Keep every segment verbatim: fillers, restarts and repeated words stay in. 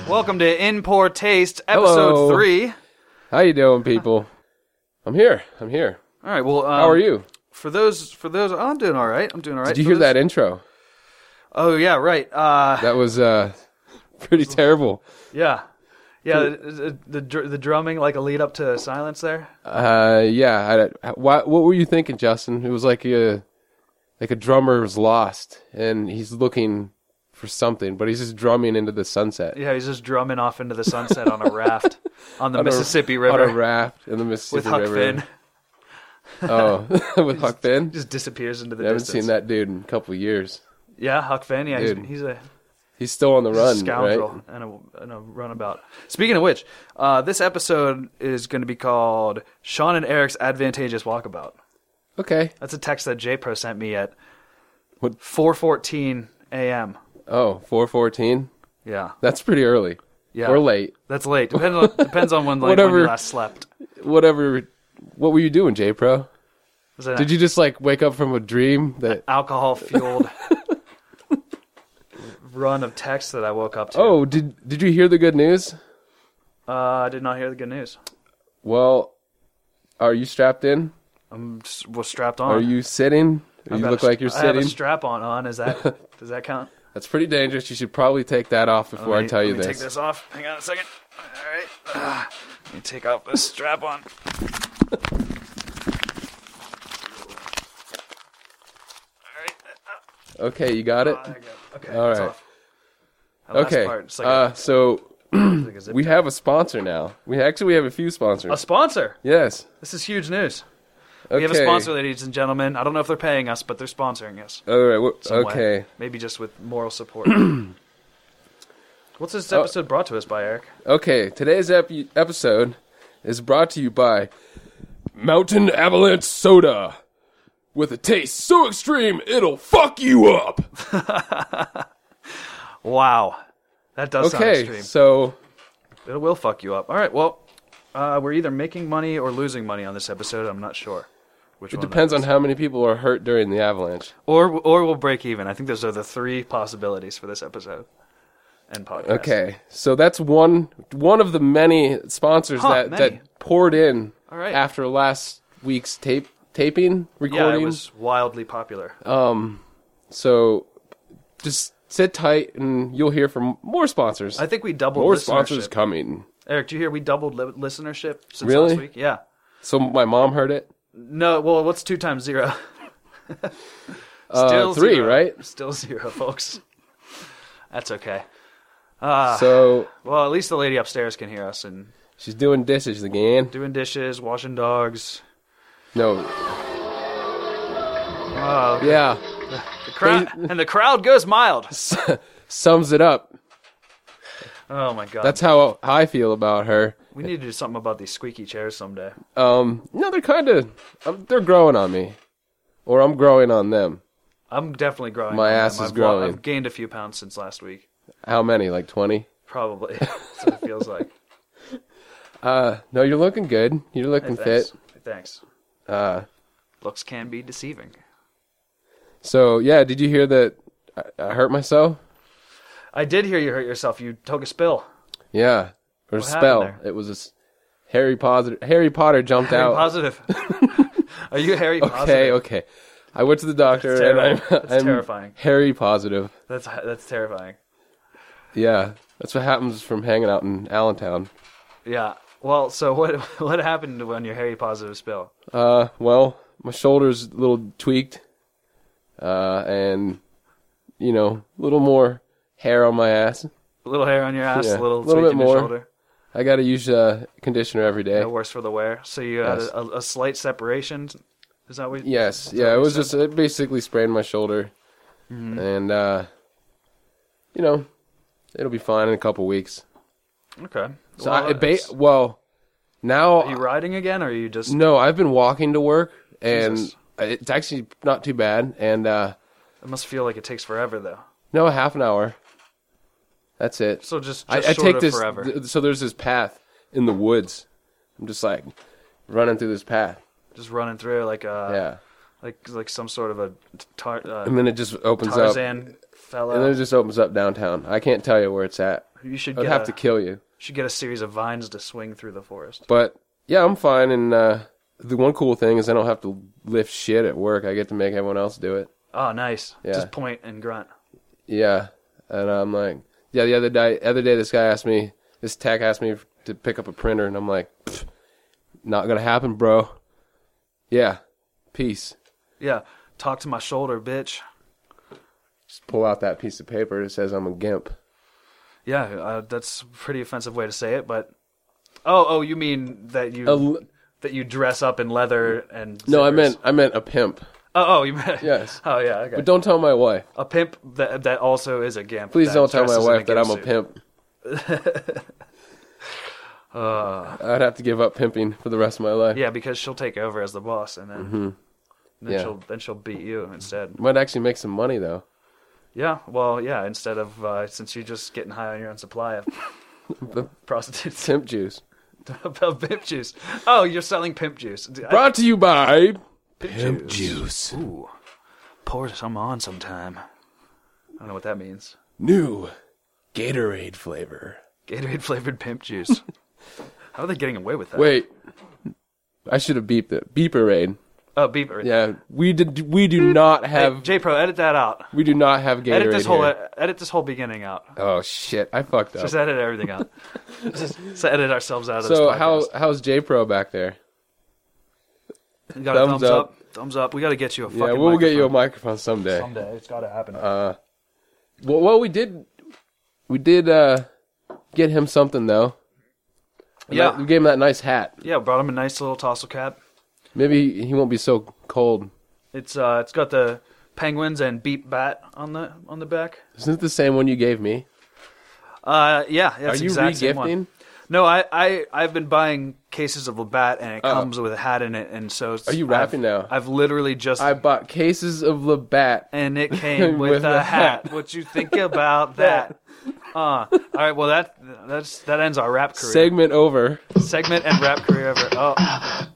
Welcome to In Poor Taste, episode Hello. three. How you doing, people? I'm here. I'm here. All right. Well, um, How are you? For those, for those, oh, I'm doing all right. I'm doing all right. Did you For hear those- that intro? Oh yeah, right. Uh, That was uh, pretty terrible. yeah, yeah. The, the, the dr- the drumming, like a lead up to silence there. Uh, yeah. I, what, what were you thinking, Justin? It was like a like a drummer was lost and he's looking for something, but he's just drumming into the sunset. Yeah, he's just drumming off into the sunset on a raft on the On a- Mississippi River On a raft in the Mississippi with Huck River. Finn. Oh, with Huck Finn? Just disappears into the I haven't distance. seen that dude in a couple of years. Yeah, Huck Finn. Yeah, he's, Dude. he's a He's still on the run, scoundrel right? and, a, and a runabout. Speaking of which, uh, this episode is going to be called Sean and Eric's Advantageous Walkabout. Okay. That's a text that J Pro sent me at What? four fourteen a.m. Oh, four fourteen? Yeah, That's pretty early. yeah. Or late. That's late. Depends on depends on when like Whatever. when you last slept. Whatever. What were you doing, J Pro? Was it Did you just like wake up from a dream that? alcohol fueled run of texts that I woke up to? Oh, did did you hear the good news? uh, I did not hear the good news. Well, are you strapped in? I'm just, was strapped on. Are you sitting? I've You got look a, like you're I have a sitting. strap on. On is that does that count? That's pretty dangerous. You should probably take that off before Let me- I tell you let me this. Take this off. Hang on a second. All right. Ah, let me take off this strap on. All right. Okay, you got it. Ah, there you go. Okay. All it's right. off. That last Okay. part, it's like Uh, so a, like a zip we tie. have a sponsor now. We actually we have a few sponsors. a sponsor. Yes. This is huge news. Okay. We have a sponsor, ladies and gentlemen. I don't know if they're paying us, but they're sponsoring us. All right. wh- some way. Okay. Maybe just with moral support. What's this episode brought to us by, Eric? Okay, today's epi- episode is brought to you by Mountain Avalanche Soda. With a taste so extreme, it'll fuck you up. Wow. That does sound Okay, extreme. so It will fuck you up. All right, well, uh, we're either making money or losing money on this episode. I'm not sure. Which it one depends that on is. how many people are hurt during the avalanche. Or, or we'll break even. I think those are the three possibilities for this episode and podcast. Okay, so that's one one of the many sponsors Huh, that, many. that poured in All right. after last week's tape taping Yeah, recording. it was wildly popular. Um, so just sit tight and you'll hear from more sponsors. I think we doubled more listenership. sponsors coming. Eric, do you hear we doubled li- listenership since Really? last week? Yeah. So my mom heard it. No, well, what's two times zero? Uh, three, zero. right? Still zero, folks. That's okay. Uh, So well, at least the lady upstairs can hear us and she's doing dishes again. doing dishes, washing dogs. No, Oh, yeah, the crowd, and the crowd goes mild. sums it up. Oh my god, That's how I feel about her. we need to do something about these squeaky chairs someday. Um, no, they're kind of um, they're growing on me, or I'm growing on them. I'm definitely growing. My on them. ass is I've, growing. I've gained a few pounds since last week. How many? Like twenty? Probably. That's what it feels like. Uh, no, you're looking good. You're looking Hey, fit. thanks. Hey, thanks. Uh, Looks can be deceiving. so yeah, did you hear that I, I hurt myself? I did hear you hurt yourself. You took a spill. Yeah, or What spell. happened It was a s- Harry Potter. Harry Potter jumped Harry out. positive. Are you Harry Okay, positive? okay. I went to the doctor That's and I'm, terrible. That's I'm terrifying. Harry positive. That's that's terrifying. Yeah, that's what happens from hanging out in Allentown. Yeah. Well, so what what happened when your Harry positive spill? Uh, well, my shoulder's a little tweaked, uh, and you know, a little more hair on my ass. A little hair on your ass, Yeah, a little, a little tweak bit in your more. shoulder. I got to use uh, conditioner every day. No worse for the wear. So you had Yes. a, a, a slight separation. Is that what? Yes, is that yeah, what it you was said? just it basically sprained my shoulder, Mhm. and uh, you know, it'll be fine in a couple weeks. Okay. So Well, I, it ba- it's- well, now are you riding again, or are you just? no, I've been walking to work, and Jesus. it's actually not too bad. And uh, It must feel like it takes forever, though. no, half an hour. That's it. So just, I, just I short take of this. forever. th- so there's this path in the woods. I'm just like running through this path. just running through like a yeah, like like some sort of a tar, uh, and then it just opens up, Tarzan and fellow. then it just opens up downtown. I can't tell you where it's at. You should I'd get have a, to kill you. should get a series of vines to swing through the forest. But yeah, I'm fine. And uh, the one cool thing is I don't have to lift shit at work. I get to make everyone else do it. Oh, nice. Yeah. Just point and grunt. Yeah, and I'm like, yeah. The other day, other day, this guy asked me, this tech asked me to pick up a printer, and I'm like, not gonna happen, bro. Yeah, peace. Yeah, talk to my shoulder, bitch. Just pull out that piece of paper that says I'm a gimp. Yeah, uh, that's a pretty offensive way to say it, but oh, oh, you mean that you A, that you dress up in leather and no, I zippers. meant I meant a pimp. Oh, oh, you meant Yes. Oh, yeah, okay. But don't tell my wife. A pimp that that also is a gimp. Please that don't tell my dresses in wife that I'm a gimp suit. pimp. uh, I'd have to give up pimping for the rest of my life. yeah, because she'll take over as the boss, and then, Mm-hmm. then Yeah. she'll then she'll beat you instead. Might actually make some money though. Yeah, well, yeah. Instead of uh, since you're just getting high on your own supply of The prostitutes, pimp juice. of pimp juice. Oh, you're selling pimp juice. I- Brought to you by Pimp juice. Ooh, pour some on sometime. I don't know what that means. New Gatorade flavor. Gatorade flavored pimp juice. How are they getting away with that? Wait, I should have beeped it. Beeperade. Oh, beeper. Yeah, we did. We do not Hey, have. J Pro, edit that out. We do not have Gatorade Edit this whole here. edit this whole beginning out. Oh shit! I fucked up. Just edit everything out. just, just edit ourselves out of So this podcast. how how's J Pro back there? You got a thumbs thumbs up. up. Thumbs up. We got to get you a fucking Yeah, we'll get you a microphone. microphone someday. someday. It's got to happen. Uh, well, well, we did, we did uh, get him something though. And Yeah. that- we gave him that nice hat. Yeah, brought him a nice little tassel cap. Maybe he won't be so cold. It's uh, it's got the penguins and beep bat on the on the back. Isn't it the same one you gave me? Uh, yeah, that's Are the you exact same one. regifting? No, I, I, I've been buying cases of Labatt, and it Oh. comes with a hat in it, and so... Are you rapping I've, now? I've literally just... I bought cases of Labatt. and it came with, With a a hat. hat. What you think about that? Uh, all right, well, that that's that ends our rap career. Segment over. Segment and rap career ever. Oh,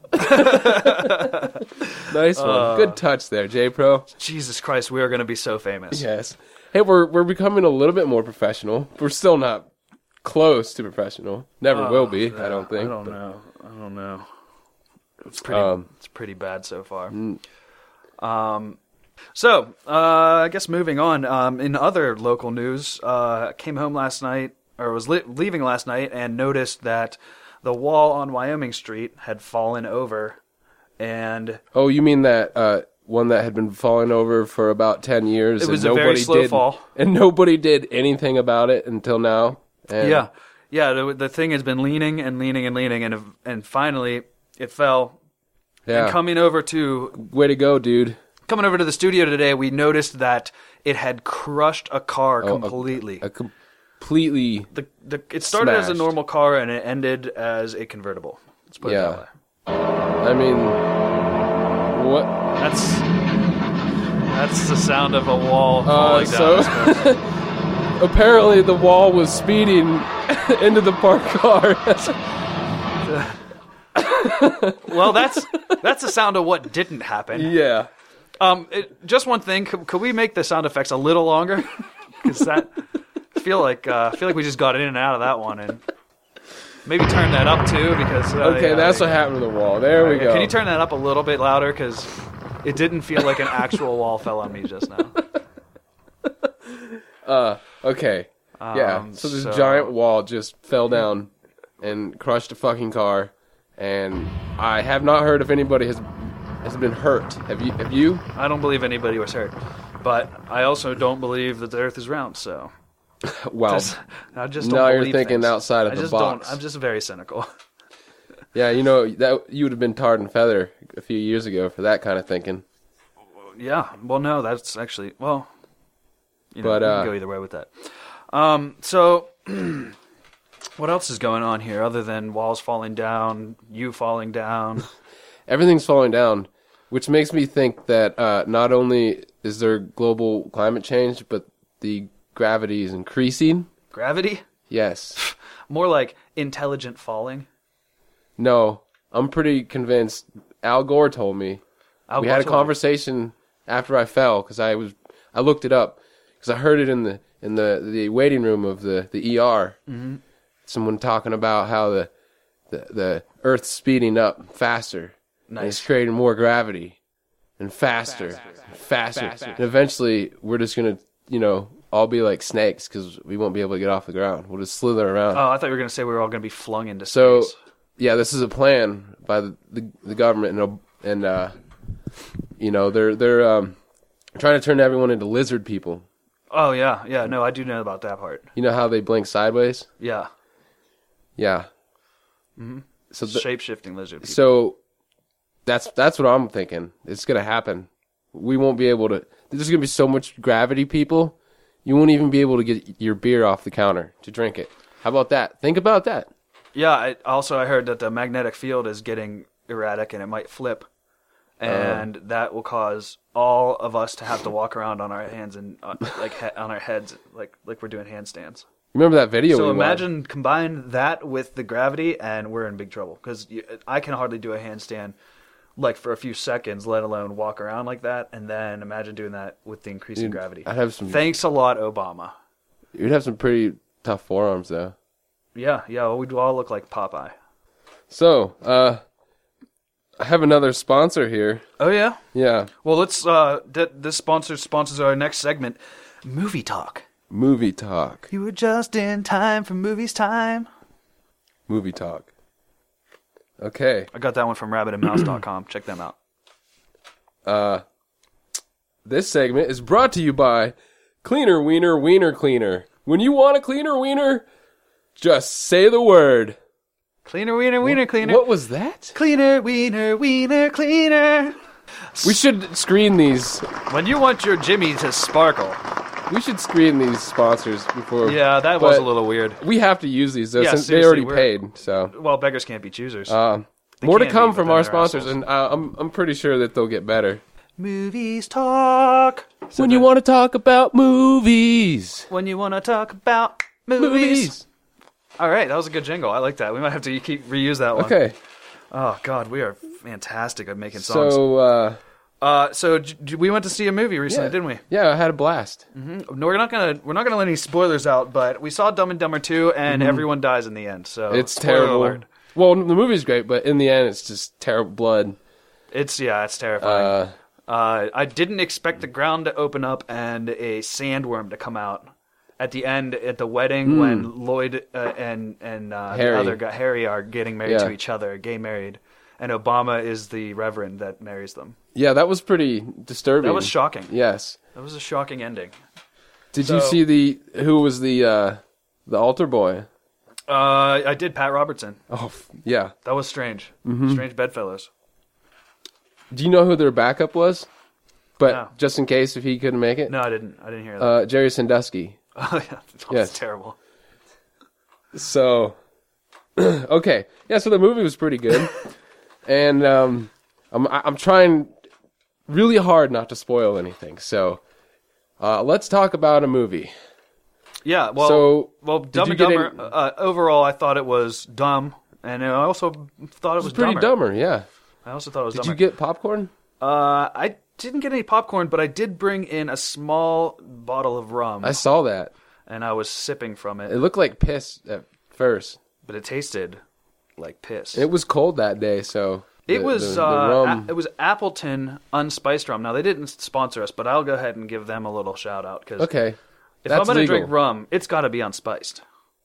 Nice one. Uh, Good touch there, J Pro. Jesus Christ, we are going to be so famous. Yes. Hey, we're we're becoming a little bit more professional. We're still not close to professional. Never will be. I don't think. I don't but- know. I don't know. It's pretty. Um, it's pretty bad so far. Mm. Um, so uh, I guess moving on. Um, in other local news, uh, I came home last night, or was li- leaving last night, and noticed that the wall on Wyoming Street had fallen over, and Oh, you mean that uh, one that had been falling over for about ten years? It was and a very nobody slow did, fall. and nobody did anything about it until now. And yeah, yeah, the, the thing has been leaning and leaning and leaning, and and finally it fell. yeah. And coming over to Way to go, dude. coming over to the studio today, we noticed that it had crushed a car Oh, a- completely. A completely. the, the it started as a smashed. normal car and it ended as a convertible. Let's put it Yeah. that way. I mean, what? That's that's the sound of a wall Uh, falling so down. apparently the wall was speeding into the parked car. Well, that's that's the sound of what didn't happen. yeah. Um, it, just one thing, could, could we make the sound effects a little longer? Because that I feel like uh, I feel like we just got in and out of that one, and maybe turn that up too. Because uh, Okay, yeah, that's there what you happened to the wall. There we go. go. Can you turn that up a little bit louder? Because it didn't feel like an actual wall fell on me just now. Uh, okay. yeah. Um, So this so- giant wall just fell down and crushed a fucking car, and I have not heard if anybody has has been hurt. Have you? Have you? I don't believe anybody was hurt, but I also don't believe that the Earth is round. So Well, just, I just don't now you're believe thinking things. outside of I the just box. Don't, I'm just very cynical. yeah. You know that you would have been tarred and feather a few years ago for that kind of thinking. Yeah. Well, no, that's actually well. You know, But, we uh, can go either way with that. Um. So, what else is going on here other than walls falling down, you falling down? Everything's falling down, which makes me think that uh, not only is there global climate change, but the gravity is increasing. Gravity? Yes. More like intelligent falling. No, I'm pretty convinced. Al Gore told me. Al we Gore had a told you. conversation after I fell because I was I looked it up because I heard it in the in the the waiting room of the the E R. Mm-hmm. Someone talking about how the the, the Earth's speeding up faster. And it's Nice. creating more gravity and faster, and faster. And eventually, we're just gonna, you know, all be like snakes because we won't be able to get off the ground. We'll just slither around. Oh, I thought you were going to say we were all going to be flung into So, space. yeah, this is a plan by the the, the government, and and uh, you know they're they're um, trying to turn everyone into lizard people. Oh, yeah. Yeah, no, I do know about that part. You know how they blink sideways? Yeah. Yeah. Mm-hmm. So the, Shape-shifting lizard people. so that's that's what I'm thinking. It's gonna happen. We won't be able to. There's gonna be so much gravity, people. You won't even be able to get your beer off the counter to drink it. How about that? Think about that. Yeah, I, also I heard that the magnetic field is getting erratic and it might flip. And Uh. that will cause all of us to have to walk around on our hands and uh, like he- on our heads like like we're doing handstands. Remember that video? So we imagine watched? combine that with the gravity and we're in big trouble because I can hardly do a handstand like for a few seconds, let alone walk around like that. And then imagine doing that with the increasing Dude, gravity. I'd have some. Thanks a lot, Obama. You'd have some pretty tough forearms, though. Yeah, yeah, well, we'd all look like Popeye. So, uh, I have another sponsor here. Oh yeah. Yeah, Well, let's. Uh, th- this sponsor sponsors our next segment, Movie Talk. movie talk. You were just in time for movies time. Movie talk. Okay. I got that one from rabbit and mouse dot com. Check them out. Uh, this segment is brought to you by Cleaner Wiener Wiener Cleaner. When you want a cleaner wiener, just say the word. Cleaner, wiener, wiener, cleaner. What was that? Cleaner, wiener, wiener, cleaner. We should screen these. When you want your Jimmy to sparkle. We should screen these sponsors before. Yeah, that was a but little weird. We have to use these though, Yeah, since they seriously, already we're- paid. So, Well, beggars can't be choosers. um, They more to can come be, from but our then they're sponsors, assholes. and uh, I'm I'm pretty sure that they'll get better. Movies talk. So when you the- want to talk about movies, When you want to talk about movies. All right, that was a good jingle. I like that. We might have to keep reuse that one. Okay, Oh God, we are fantastic at making songs. so uh, Uh, so j- j- we went to see a movie recently, yeah. didn't we? Yeah, I had a blast. No, we're not gonna we're not gonna let any spoilers out, but we saw Dumb and Dumber two, and everyone dies in the end. So Mm-hmm. It's spoiler terrible. alert. Well, the movie's great, but in the end, it's just terrible blood. It's yeah, it's terrifying. Uh, Uh, I didn't expect the ground to open up and a sandworm to come out at the end at the wedding when Lloyd uh, and and uh, the Hmm. Harry. other guy Harry are getting married Yeah. to each other, gay married, and Obama is the reverend that marries them. yeah, that was pretty disturbing. That was shocking. Yes. That was a shocking ending. Did you So- see the who was the uh, the altar boy? Uh, I did Pat Robertson. Oh, f- yeah. That was strange. Mm-hmm. Strange bedfellows. Do you know who their backup was? But No. just in case if he couldn't make it, No, I didn't. I didn't hear that. uh, Jerry Sandusky. oh yeah, that was yes. terrible. So, okay, yeah. So the movie was pretty good, and um, I'm I'm trying really hard not to spoil anything. So, uh, let's talk about a movie. Yeah. Well, So, well, Dumb you and get Dumber. any- Uh, overall, I thought it was dumb, and I also thought it was, It was pretty dumber. dumber, yeah. I also thought it was Did dumber. you get popcorn? Uh, I didn't get any popcorn, but I did bring in a small bottle of rum, I saw that. and I was sipping from it. It looked like piss at first. But it tasted like piss. It was cold that day, so It the- was the- the uh, rum- a- it was Appleton unspiced rum. Now they didn't sponsor us, but I'll go ahead and give them a little shout out because okay. if That's I'm gonna legal. drink rum, it's got to be unspiced.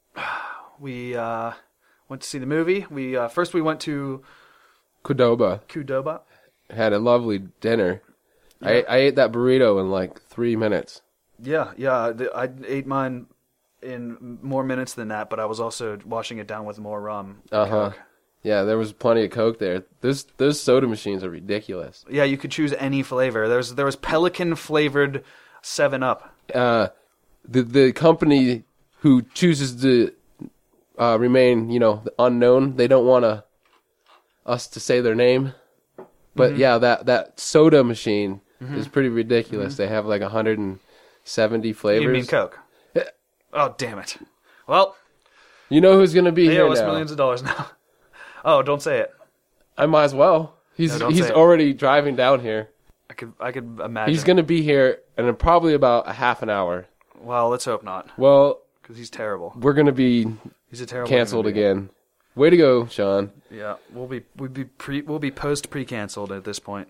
We uh, went to see the movie. We uh, first we went to Qdoba Qdoba. had a lovely dinner. I I ate that burrito in like three minutes. Yeah, yeah. The, I ate mine in more minutes than that, but I was also washing it down with more rum. and Uh huh. Coke. Yeah, there was plenty of Coke there. Those those soda machines are ridiculous. Yeah, you could choose any flavor. There's there was pelican flavored Seven Up. Uh, the the company who chooses to uh, remain, you know, unknown, they don't want to us to say their name. But Mm-hmm. yeah, that that soda machine is pretty ridiculous. They have like one hundred seventy flavors. You mean Coke? Oh, damn it. Well, You know who's gonna be they here owe us now? millions of dollars now. Oh, don't say it. I might as well. He's No, don't he's say it. already driving down here. I could I could imagine. He's gonna be here in probably about a half an hour. Well, let's hope not, Well, because he's terrible. we're gonna be He's a terrible canceled human being. again. Way to go, Sean. Yeah, we'll be we'll be pre we'll be post pre canceled at this point.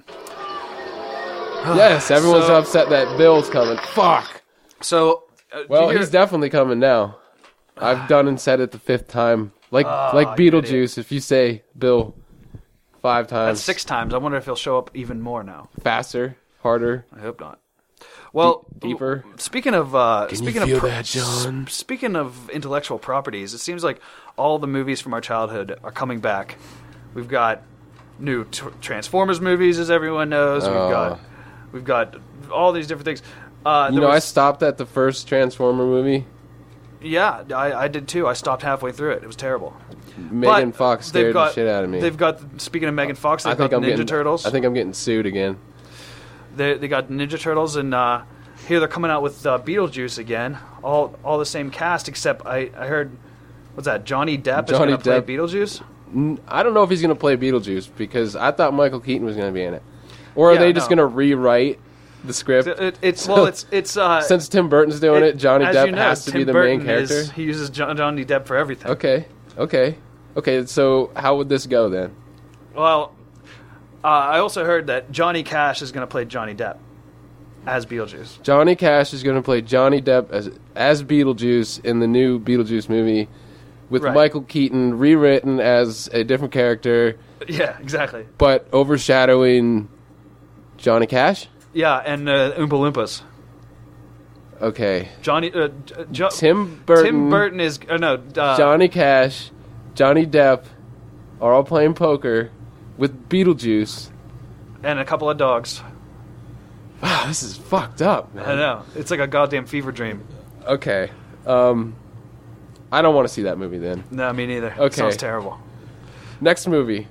Yes, everyone's So- upset that Bill's coming. Fuck. So, uh, did Well, you hear- he's definitely coming now. I've done and said it the fifth time. Like Ah, like you Beetlejuice, if you say Bill five times that's six times. I wonder if he'll show up even more now. faster, harder, I hope not. Well, deeper. Speaking of uh, Can speaking you feel of pro- that, John? s- speaking of intellectual properties, it seems like all the movies from our childhood are coming back. We've got new t- Transformers movies, as everyone knows. We've Oh. got we've got all these different things. Uh, You there know, I was- stopped at the first Transformer movie. yeah, I, I did too. I stopped halfway through it. It was terrible. Megan But Fox they've scared got- the shit out of me. They've got speaking of Megan Fox, they've I think got I'm the Ninja getting Turtles. I think I'm getting sued again. They they got Ninja Turtles, and uh, here they're coming out with uh, Beetlejuice again. All all the same cast, except I, I heard what's that? Johnny Depp Johnny is going to play Depp. Beetlejuice. N- I don't know if he's going to play Beetlejuice because I thought Michael Keaton was going to be in it. Or are Yeah, they just no. going to rewrite the script? It, it- it's well, it's it's uh, Since Tim Burton's doing it, Johnny as Depp you know, has to Tim be the Burton main character. Is, he uses Jo- Johnny Depp for everything. Okay, okay, okay. So how would this go then? Well, uh, I also heard that Johnny Cash is going to play Johnny Depp as Beetlejuice. Johnny Cash is going to play Johnny Depp as as Beetlejuice in the new Beetlejuice movie, with Right. Michael Keaton rewritten as a different character, Yeah, exactly. but overshadowing Johnny Cash. Yeah, and uh, Oompa Loompas. Okay, Johnny uh, jo- Tim Burton, Tim Burton is uh, no uh, Johnny Cash, Johnny Depp are all playing poker with Beetlejuice. and a couple of dogs. Wow, this is fucked up, man. I know. It's like a goddamn fever dream. Okay, um, I don't want to see that movie then. No, me neither. It Okay. sounds terrible. Next movie.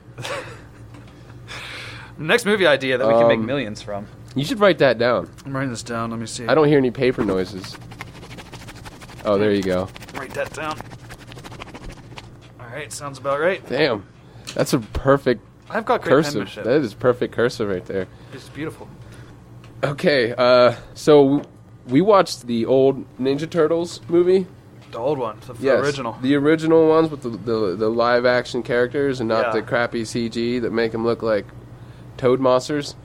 Next movie idea that we can make Um, millions from. You should write that down. I'm writing this down. Let me see. I don't hear any paper noises. Oh, there you go. Write that down. All right, sounds about right. Damn, that's a perfect I've got great cursive. penmanship. That is perfect cursive right there. It's beautiful. Okay, uh, so we watched the old Ninja Turtles movie. The old one, the Yes, original. the original ones with the the, the live action characters and not Yeah. the crappy C G that make them look like toad monsters.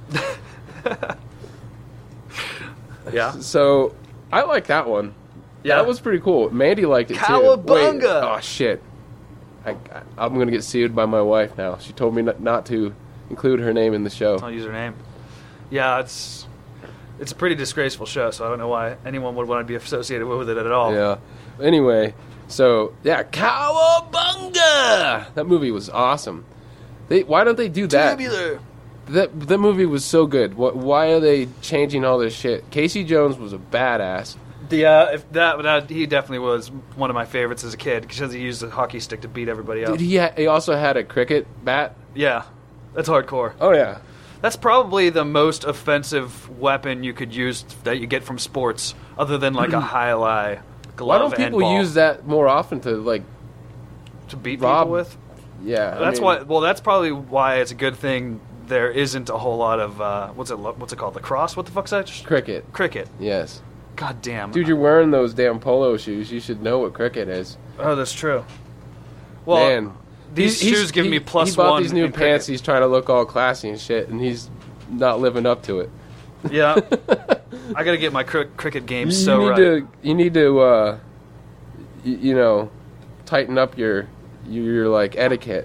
Yeah. So I like that one. Yeah. That was pretty cool. Mandy liked it too. Cowabunga! Wait, oh shit! I, I, I'm gonna get sued by my wife now. She told me not, not to include her name in the show. I'll use her name. Yeah, it's it's a pretty disgraceful show, so I don't know why anyone would want to be associated with it at all. Yeah. Anyway, so yeah, Cowabunga! That movie was awesome. They why don't they do that? Tubular. That that movie was so good. What? Why are they changing all this shit? Casey Jones was a badass. The uh, if that, that he definitely was one of my favorites as a kid because he used a hockey stick to beat everybody up. Dude, he ha- he also had a cricket bat. Yeah, that's hardcore. Oh yeah. That's probably the most offensive weapon you could use that you get from sports, other than like a highlight glove. Why don't and people ball use that more often to like? to beat Rob- people with? Yeah. I That's mean, why. Well, that's probably why it's a good thing. There isn't a whole lot of uh, what's it? What's it called? Lacrosse? What the fuck's that? cricket. Cricket. Yes. God damn. Dude, you're wearing those damn polo shoes. You should know what cricket is. Oh, that's true. Well, Man, these He's- shoes he's- give he, me plus He bought one these new in pants. cricket. He's trying to look all classy and shit, and he's not living up to it. Yeah. I gotta get my cri- cricket game You so need right. to. You need to. Uh, y- you know, tighten up your your like etiquette.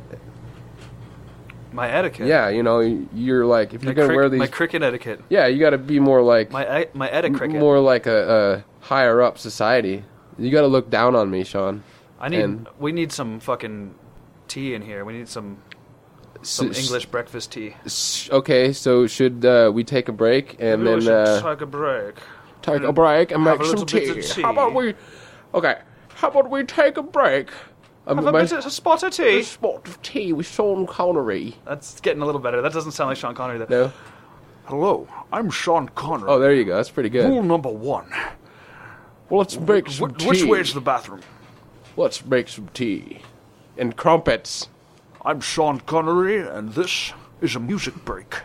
My etiquette. Yeah, you know, you're like if My, you're gonna cric- wear these. my cricket etiquette. yeah, you got to be more like My e- my etiquette. more like a, a higher up society. You got to look down on me, Sean. I need. and- We need some fucking tea in here. We need some some S- English breakfast tea. s- Okay, so should uh, we take a break and Maybe we then should uh, take a break. take a break and have make a some little bit tea. of tea. How about we? Okay, how about we take a break? Um, Have a my- bit of a spot of a tea. spot of tea with Sean Connery. That's getting a little better. That doesn't sound like Sean Connery though. No. Hello, I'm Sean Connery. Oh, there you go. That's pretty good. Rule number one. Well, let's make some Wh- tea. which way is the bathroom? Let's make some tea and crumpets. I'm Sean Connery, and this is a music break.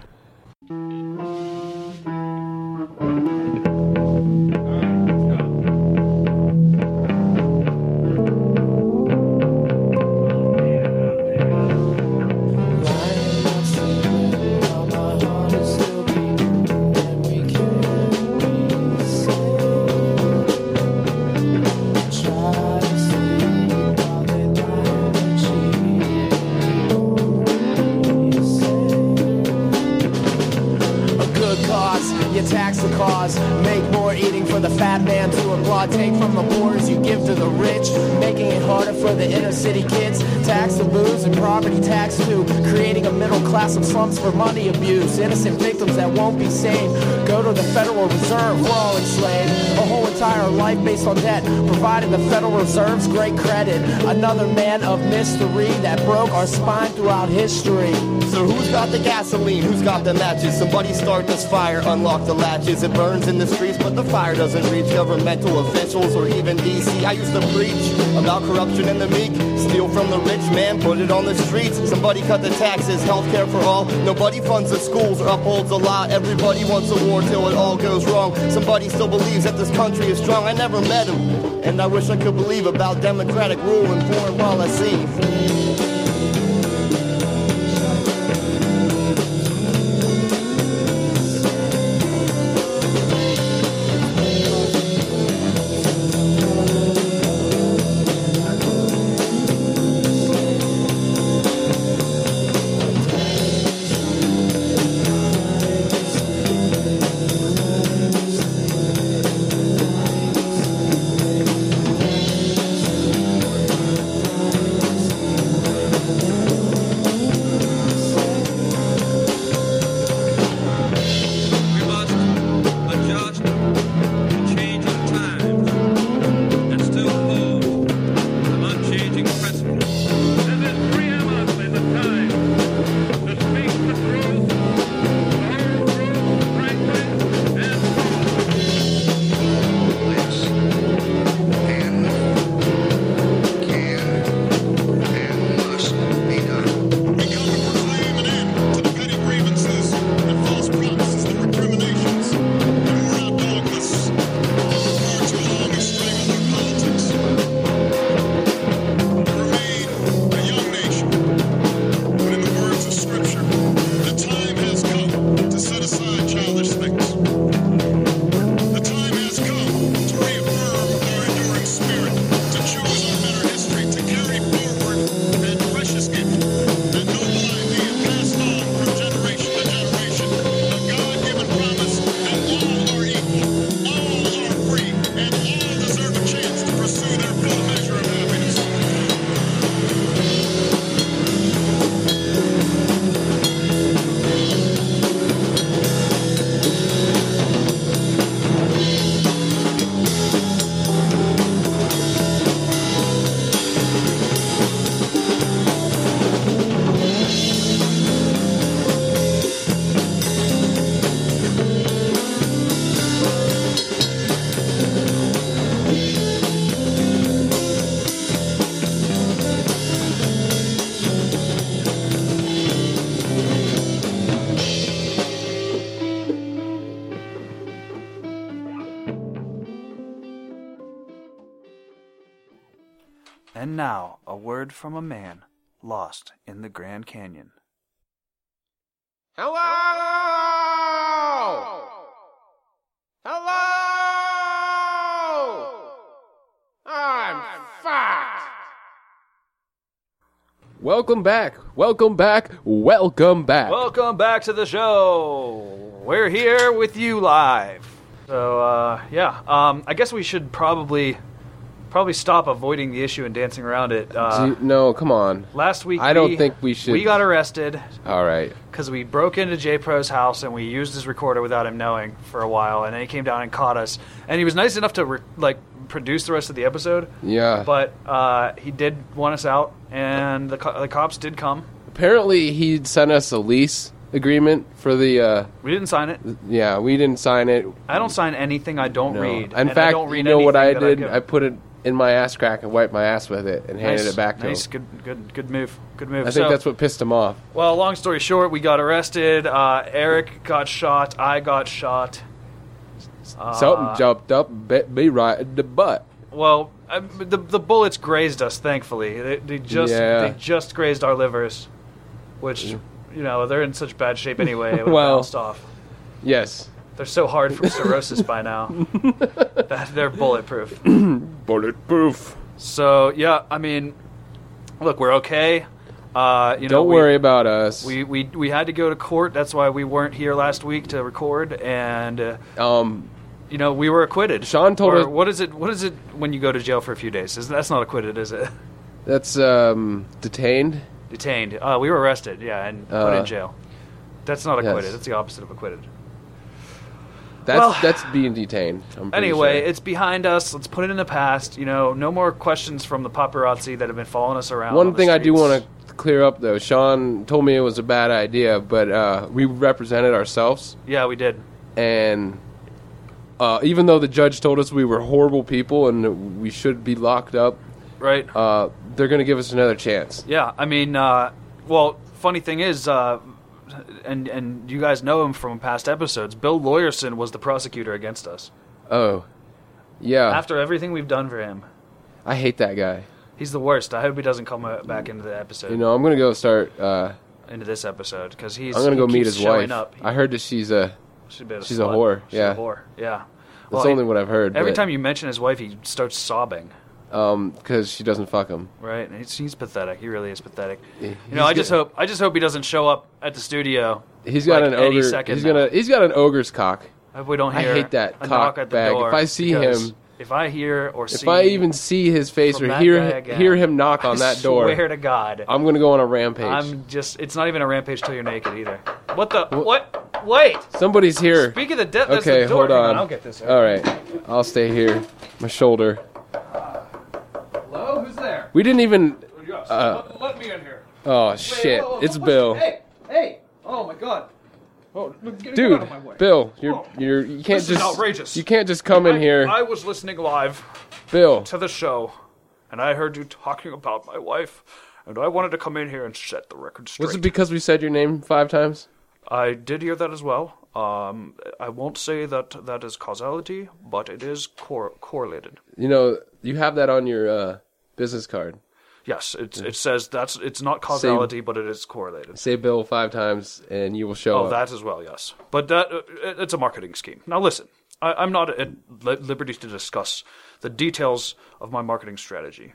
bad man to applaud. Take from the poor as you give to the rich, making it harder for the inner city kids. Tax the booze and property tax too, creating a middle class of slums for money abuse. Innocent victims that won't be saved go to the Federal Reserve. We're all enslaved. A whole entire life based on debt, providing the Federal Reserve's great credit. Another man of mystery that broke our spine throughout history. So who's got the gasoline? Who's got the matches? Somebody start this fire, unlock the latches. It burns in the streets, but the fire doesn't reach governmental officials or even D C. I used to preach about corruption and the meek. Steal from the rich man, put it on the streets. Somebody cut the taxes, healthcare for all. Nobody funds the schools or upholds the law. Everybody wants a war till it all goes wrong. Somebody still believes that this country is strong. I never met him, and I wish I could believe about democratic rule and foreign policy. And now, a word from a man lost in the Grand Canyon. Hello! Hello! I'm fucked! Welcome back, welcome back, welcome back. Welcome back to the show. We're here with you live. So, uh, yeah, um, I guess we should probably probably stop avoiding the issue and dancing around it. Uh, Do you- no, come on. last week, I don't we, think we should. We got arrested All right. because we broke into J Pro's house and we used his recorder without him knowing for a while, and then he came down and caught us. And he was nice enough to re- like produce the rest of the episode, Yeah. but uh, he did want us out, and the co- the cops did come. Apparently, he sent us a lease agreement for the. Uh, We didn't sign it. yeah, we didn't sign it. I don't sign anything I don't No. read. In and I fact, don't read you know what I anything that did? give- I put it in my ass crack and wiped my ass with it and handed Nice, it back to nice, him. good, good, good move, good move. I think So- that's what pissed him off. Well, long story short, we got arrested. Uh, Eric got shot. I got shot. Uh, Something jumped up, bit me right in the butt. Well, uh, the the bullets grazed us. Thankfully, they, they just Yeah. they just grazed our livers, which you know they're in such bad shape anyway. It would Well- bounced off. Yes. They're so hard from cirrhosis by now that they're bulletproof. Bulletproof. So yeah, I mean, look, we're okay. Uh, you know, Don't we- worry about us. We, we we had to go to court. That's why we weren't here last week to record. And uh, um, you know, we were acquitted. Sean told or us- what is it? What is it when you go to jail for a few days? Is that's not acquitted, is it? That's um, detained. Detained. Uh, we were arrested, yeah, and put Uh, in jail. That's not acquitted. yes. That's the opposite of acquitted. That's Well- that's being detained. I'm pretty Anyway, sure. it's behind us. Let's put it in the past. You know, no more questions from the paparazzi that have been following us around. One on the thing I do streets. want to clear up, though, Sean told me it was a bad idea, but uh, we represented ourselves, Yeah, we did. and uh, even though the judge told us we were horrible people and we should be locked up, Right. uh, they're going to give us another chance. Yeah, I mean, uh, well, funny thing is, uh, and and you guys know him from past episodes. Bill Lawyerson was the prosecutor against us. Oh, yeah. After everything we've done for him, I hate that guy. he's the worst. I hope he doesn't come uh, back into the episode, You know, I'm going to go start. Uh, into this episode, because he's. I'm going to he go meet keeps his showing wife. Up. I heard that she's a. She's a, bit of she's a slut. whore, She's yeah. a whore. Yeah. That's Well, only what I've heard. Every but, time you mention his wife, he starts sobbing. um, because she doesn't fuck him. Right, and he's, he's pathetic. He really is pathetic. He- You he's know, I just good. hope I just hope he doesn't show up at the studio. He's got like, an any ogre. second He's now. gonna. He's got an ogre's cock. I hope we don't I hear. hate that a cock knock at the bag. door, If I see because him- if I hear or see, If I even see his face from or that hear guy again, hear him knock on I that door, swear to God, I'm gonna go on a rampage. I'm just. It's not even a rampage till you're naked either. What the? What? Wait. Somebody's here. Speak of the death. That's Okay, the door. hold Hang on. I'll get this. All right, I'll stay here. My shoulder. Hello, who's there? We didn't even. Yes. Uh, let, let me in here. Oh shit! Whoa, whoa, It's whoa, Bill. Hey, hey! Oh my God! Oh, look, get, get Dude, out of my way. Bill, you're Whoa. you're you can't This is just outrageous. you can't just come in I- here, I was listening live Bill. to the show, and I heard you talking about my wife, and I wanted to come in here and set the record straight. Was it because we said your name five times? I did hear that as well. Um, I won't say that that is causality, but it is cor- correlated. You know, you have that on your uh, business card. Yes, it it says that's it's not causality, but it is correlated. Say Bill five times, and you will show Oh, up. that as well, yes. But that uh, it- it's a marketing scheme. Now listen, I, I'm not at li- liberty to discuss the details of my marketing strategy.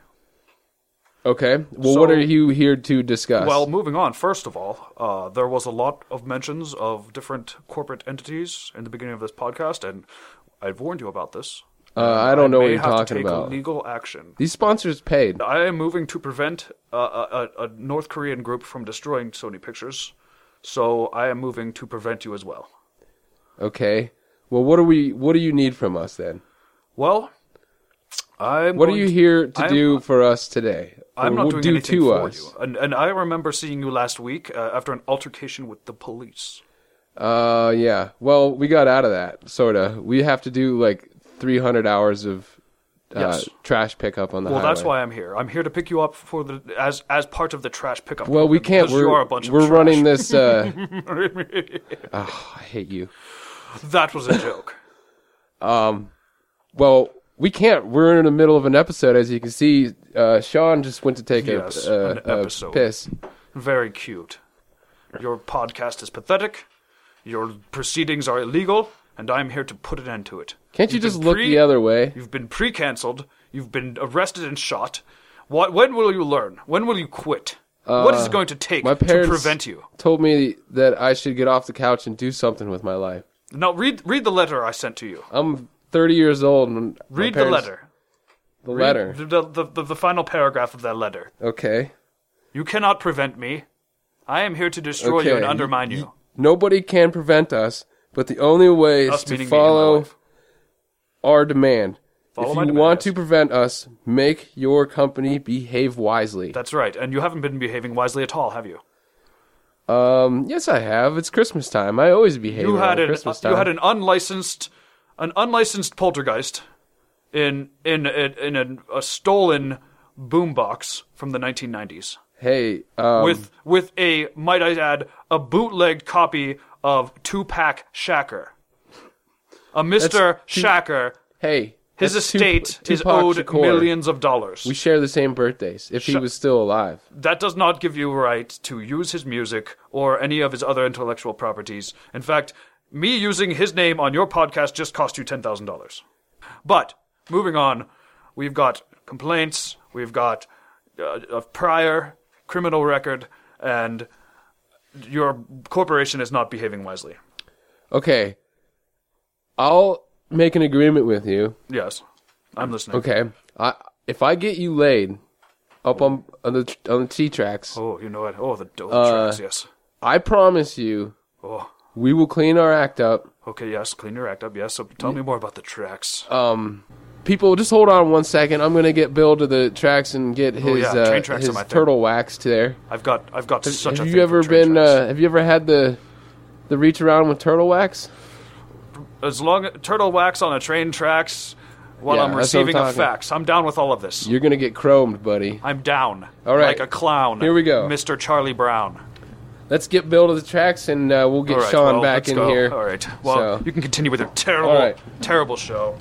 Okay. Well, So- what are you here to discuss? Well, moving on, first of all, uh, there was a lot of mentions of different corporate entities in the beginning of this podcast, and I've warned you about this. uh, I don't know what may you're have talking to take about. legal action. These sponsors paid. I am moving to prevent uh, a, a, a North Korean group from destroying Sony Pictures, so I am moving to prevent you as well. Okay. Well, what do we? What do you need from us then? Well, I'm What are going you to- here to I'm- do for us today? I'm Or not will doing do anything to for us? you. And, and I remember seeing you last week uh, after an altercation with the police. Uh, yeah. Well, we got out of that, sorta. We have to do like three hundred hours of uh, Yes. trash pickup on the Well, highway. that's why I'm here. I'm here to pick you up for the as as part of the trash pickup. Well, we program, can't. because you are a We're bunch of we're trash. running this. Uh, oh, I hate you. That was a joke. Well, we can't. We're in the middle of an episode, as you can see. Uh, Sean just went to take Yes, a, a, an a episode. piss. Very cute. Your podcast is pathetic. Your proceedings are illegal, and I'm here to put an end to it. Can't you You've just been look pre- the other way? You've been pre-cancelled. You've been arrested and shot. What? When will you learn? When will you quit? what is it going to take My to parents prevent you? told me that I should get off the couch and do something with my life. Now read read the letter I sent to you. I'm thirty years old. And my Read the parents- letter. The Read letter. The, the, the, the final paragraph of that letter. Okay. You cannot prevent me. I am here to destroy you Okay. and undermine you. Nobody can prevent us, but the only way is Us to meaning me and my follow wife. our demand. Follow if my you demand, want yes. to prevent us, make your company behave wisely. That's right. And you haven't been behaving wisely at all, have you? Um, yes, I have. It's Christmas time. I always behave You had around an Christmas you time. had an unlicensed an unlicensed poltergeist in in in, in a, a stolen boombox from the nineteen nineties hey, um, with with a might I add a bootlegged copy of Tupac Shakur. A Mister two- Shakur, hey, his that's estate Tup- is Tupac owed Shakur. millions of dollars. We share the same birthdays. If he Sh- was still alive, That does not give you a right to use his music or any of his other intellectual properties. In fact, me using his name on your podcast just cost you ten thousand dollars. But, moving on, we've got complaints, we've got uh, a prior criminal record, and your corporation is not behaving wisely. okay. I'll make an agreement with you. Yes, I'm listening. Okay, I if I get you laid up on on the on the T tracks, Oh, you know what? Oh, the dope Uh, tracks. Yes. I promise you, Oh, we will clean our act up. okay. Yes. Clean your act up. Yes. So tell me more about the tracks. Um, people, just hold on one second. I'm gonna get Bill to the tracks and get his Oh, yeah, uh, train tracks are his my thing. turtle waxed there. I've got I've got such a have thing you ever for train been? tracks. Uh, have you ever had the the reach around with turtle wax? As long turtle wax on a train tracks while Yeah, I'm that's what I'm receiving a talking. fax. I'm down with all of this. You're gonna get chromed, buddy. I'm down. All right. Like a clown. Here we go. Mister Charlie Brown. Let's get Bill to the tracks, and uh, we'll get All right, Sean well, back let's in go. here. All right. Well, So- you can continue with your terrible, All right. terrible show.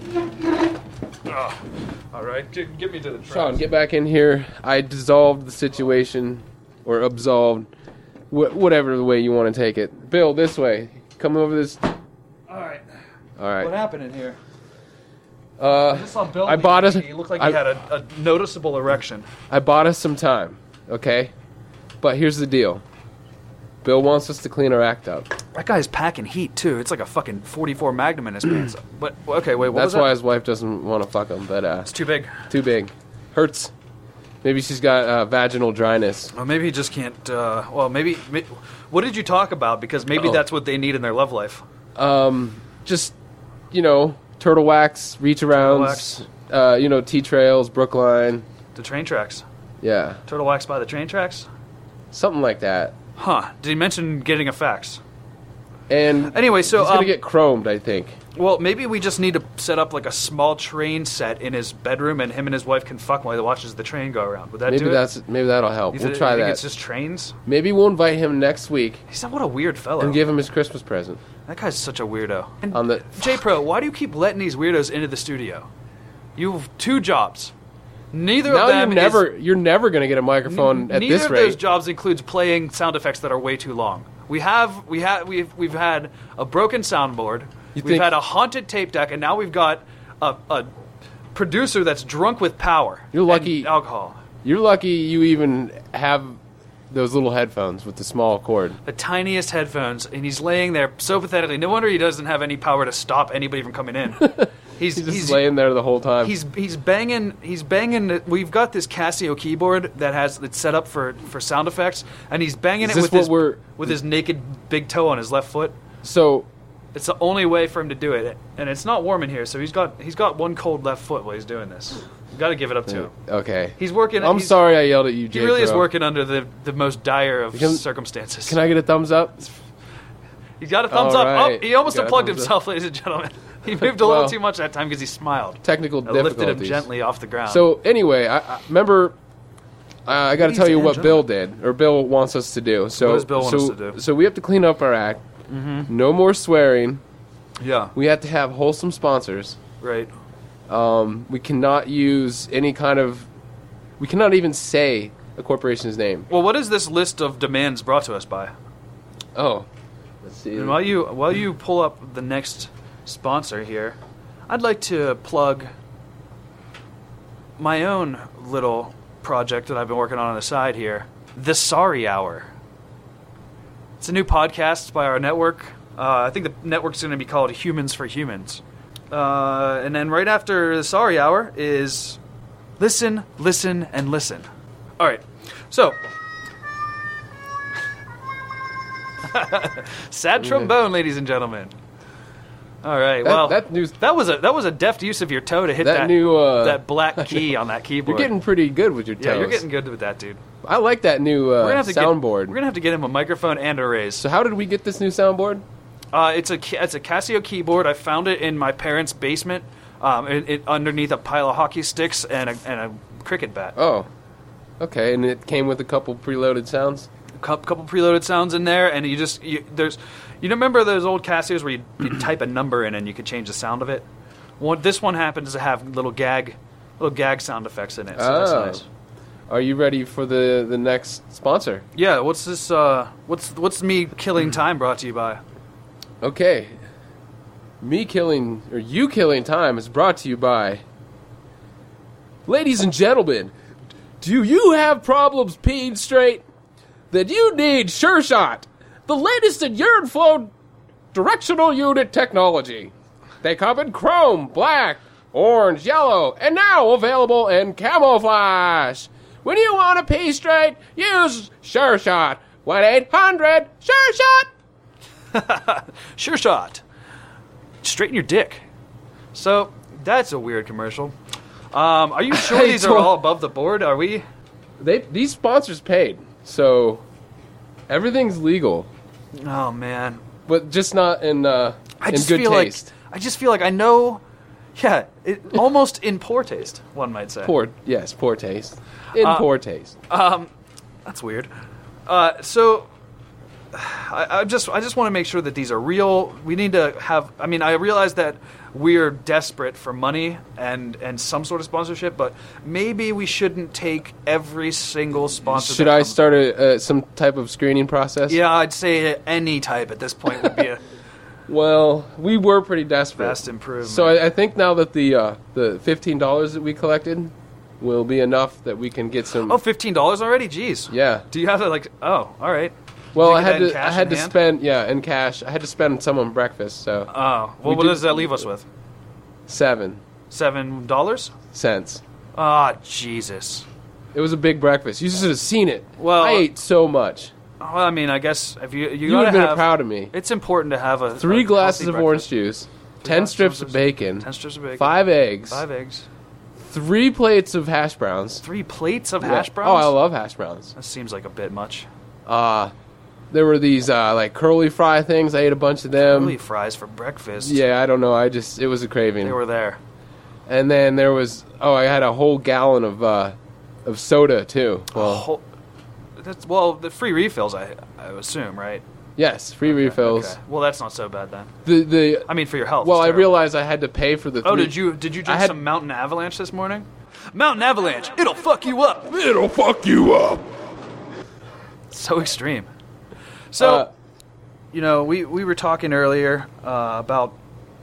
Ugh. All right. Get, get me to the tracks. Sean, get back in here. I dissolved the situation, or absolved, wh- whatever the way you want to take it. Bill, this way. Come over this. All right. All right. What happened in here? Uh, I just saw Bill. I bought us- He looked like I- he had a, a noticeable erection. I bought us some time, okay? But here's the deal. Bill wants us to clean our act up. That guy's packing heat too. It's like a fucking forty-four Magnum in his pants. But okay, wait. What That's was why that? his wife doesn't want to fuck him, but uh, It's too big. too big. Hurts. Maybe she's got uh, vaginal dryness. Well, maybe he just can't. Uh, well, maybe, may What did you talk about? Because maybe Oh. that's what they need in their love life. Um, just, you know, turtle wax, reach arounds, uh, you know, T-Trails, Brookline. The train tracks. Yeah, Turtle wax by the train tracks. something like that. Huh? Did he mention getting a fax? And Anyway, so he's gonna um, get chromed, I think. well, maybe we just need to set up like a small train set in his bedroom, and him and his wife can fuck while he watches the train go around. Would that Maybe do that's it? maybe that'll help. You We'll thi- try you think that. It's just trains. Maybe we'll invite him next week He's not what a weird fellow. and give him his Christmas present. That guy's such a weirdo. And On the- J Pro, why do you keep letting these weirdos into the studio? You have two jobs. Neither Now of you're them never is, you're never gonna get a microphone at neither this of those rate. jobs includes playing sound effects that are way too long. We have we have we've we've had a broken soundboard. You We've think- had a haunted tape deck, and now we've got a, a producer that's drunk with power. You're and lucky- alcohol. You're lucky you even have those little headphones with the small cord. The tiniest headphones, and he's laying there so pathetically. No wonder he doesn't have any power to stop anybody from coming in. He's, He's just laying there the whole time. He's he's banging he's banging. We've got this Casio keyboard that has it's set up for, for sound effects, and he's banging Is it this with what his we're- with his naked big toe on his left foot. so It's the only way for him to do it, and it's not warm in here, so he's got he's got one cold left foot while he's doing this. You got to give it up to him. okay. He's working. I'm he's, sorry I yelled at you, He Jake. really is bro. working under the, the most dire of Can- circumstances. Can I get a thumbs up? He's got a thumbs All up. right. Oh, he almost Got a unplugged thumbs up. himself, ladies and gentlemen. He moved a little Well, too much that time because he smiled. Technical I lifted difficulties. him gently off the ground. So anyway, I, I remember. Uh, I got to Ladies tell you and what gentlemen. Bill did, or Bill wants us to do. So, What does Bill want so, us to do? So we have to clean up our act. No more swearing. yeah, We have to have wholesome sponsors. right. Um, we cannot use any kind of. We cannot even say a corporation's name. Well, what is this list of demands brought to us by? Oh, let's see. And while you while you pull up the next sponsor here, I'd like to plug my own little project that I've been working on on the side here, The Sorry Hour. It's a new podcast by our network. Uh, I think the network's going to be called Humans for Humans. Uh, and then right after The Sorry Hour is Listen, Listen, and Listen. All right, so sad trombone, ladies and gentlemen. All right, That- well, that news- that was a that was a deft use of your toe to hit That that new, uh, that black key on that You're keyboard. getting pretty good with your toes. yeah, you're getting good with that, dude. I like that new uh, We're gonna have to soundboard. Get, we're gonna have to get him a microphone and a raise. So how did we get this new soundboard? Uh, it's a Ca- it's a Casio keyboard. I found it in my parents' basement, um, it, it, underneath a pile of hockey sticks and a and a cricket bat. Oh, okay, and it came with a couple preloaded sounds. A couple preloaded sounds in there, and you just you, there's you remember those old Casios where you you type a number in and you could change the sound of it. One, this one happens to have little gag little gag sound effects in it, so Oh. that's nice. Are you ready for the, the next sponsor? Yeah, what's this? Uh, what's what's me killing time brought to you by? Okay. Me killing, or you killing time is brought to you by. Ladies and gentlemen, do you have problems peeing straight? Then you need Sure Shot, the latest in urine flow directional unit technology. They come in chrome, black, orange, yellow, and now available in camouflage. When you want to pee straight, use Sure Shot. one eight hundred Sure Shot. Sure Shot. Straighten your dick. So, that's a weird commercial. Um, are you sure I these are told- all above the board? Are we? They these sponsors paid, so everything's legal, Oh, man. but just not in uh, I in just good feel taste. like I just feel like I know. Yeah, it, almost in poor taste, one might say. Poor, yes, poor taste. In Uh, poor taste. That's weird. Uh, so, I, I just I just want to make sure that these are real. We need to have. I mean, I realize that we're desperate for money and and some sort of sponsorship, but maybe we shouldn't take every single sponsor. Should that I comes- start a, uh, some type of screening process? Yeah, I'd say any type at this point would be a Well, we were pretty desperate. vast improvement. So I, I think now that the uh, the fifteen dollars that we collected will be enough that we can get some. oh, fifteen dollars already? Jeez. Yeah. Do you have to like? Oh, all right. Well, you I get had that in to. I cash had in to hand? spend. Yeah, in cash. I had to spend some on breakfast. So Oh, well, We what did- does that leave us with? seven Seven dollars? cents. Ah, Jesus. It was a big breakfast. You should have seen it. Well, I ate so much. Well, I mean, I guess if you you, You gotta would have been have, proud of me. It's important to have a Three a glasses healthy of orange breakfast. juice, Three ten glasses strips of of bacon, Ten strips of bacon. five eggs, Five eggs. three plates of hash browns. Three plates of Yeah. hash browns. Oh, I love hash browns. That seems like a bit much. Uh, there were these uh, like curly fry things. I ate a bunch of them. Curly fries for breakfast. Yeah, I don't know. I just it was a craving. They were there. And then there was oh, I had a whole gallon of uh, of soda too. Well, Whole- that's, well, the free refills, I I assume, right? yes, free refills. Okay. Well, that's not so bad then. The the I mean, for your health. well, it's I terrible. realized I had to pay for the. Oh, three- did you did you I drink had- some Mountain Avalanche this morning? Mountain Avalanche, it'll fuck you up. It'll fuck you up. So extreme. So, Uh, you know, we, we were talking earlier uh, about,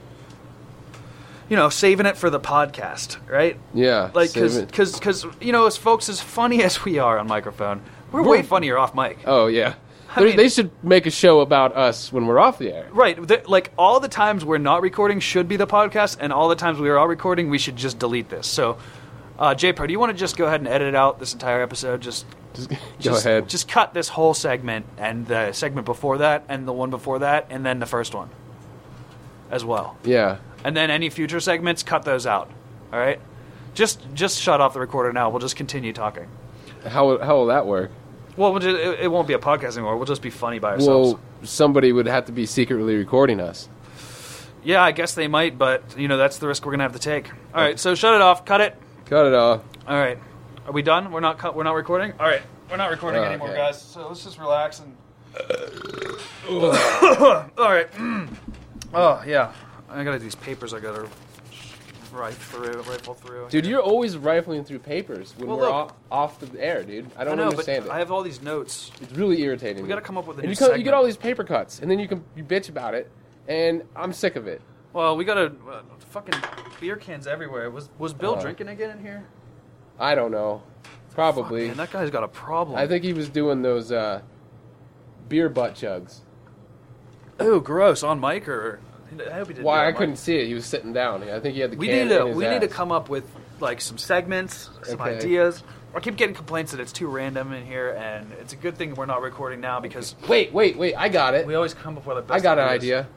you know, saving it for the podcast, right? Yeah, Like, save because, it. because, you know, as folks, as funny as we are on microphone, we're, We're- way funnier off mic. Oh yeah, I They- mean- they should make a show about us when we're off the air. Right. th- Like, all the times we're not recording should be the podcast, and all the times we are all recording, we should just delete this. So, uh, J-Pro, do you want to just go ahead and edit out this entire episode? Just Just go Just, ahead. Just cut this whole segment and the segment before that and the one before that and then the first one as well. Yeah. And then any future segments, cut those out. All right? Just just shut off the recorder now. We'll just continue talking. How how will that work? Well, we'll just, it, it won't be a podcast anymore. We'll just be funny by ourselves. Well, somebody would have to be secretly recording us. Yeah, I guess they might, but you know that's the risk we're gonna have to take. All right, so shut it off. Cut it. Cut it off. All right. Are we done? We're not cut. We're not recording. All right, we're not recording Oh, anymore, okay. guys. So let's just relax and. All right. Oh yeah, I got these papers. I gotta rifle through. Rifle through. Dude, you're always rifling through papers when Well, we're look. off, off the air, dude. I I don't know, understand but it. I have all these notes. It's really irritating. We got to come up with a and new you, come, you segment. get all these paper cuts, and then you can you bitch about it, and I'm sick of it. Well, we got to uh, fucking beer cans everywhere. Was was Bill Uh, drinking again in here? I don't know. Probably. Man, that guy's got a problem. I think he was doing those uh, beer butt chugs. Oh, gross. On mic or? I hope he didn't. Why do it I on mic. couldn't see it. He was sitting down. I think he had the We can need to in his we ass. need to come up with like some segments, some Okay. ideas. I keep getting complaints that it's too random in here, and it's a good thing we're not recording now because Wait, wait, wait! I got it. we always come up with the best. I got an ideas. idea.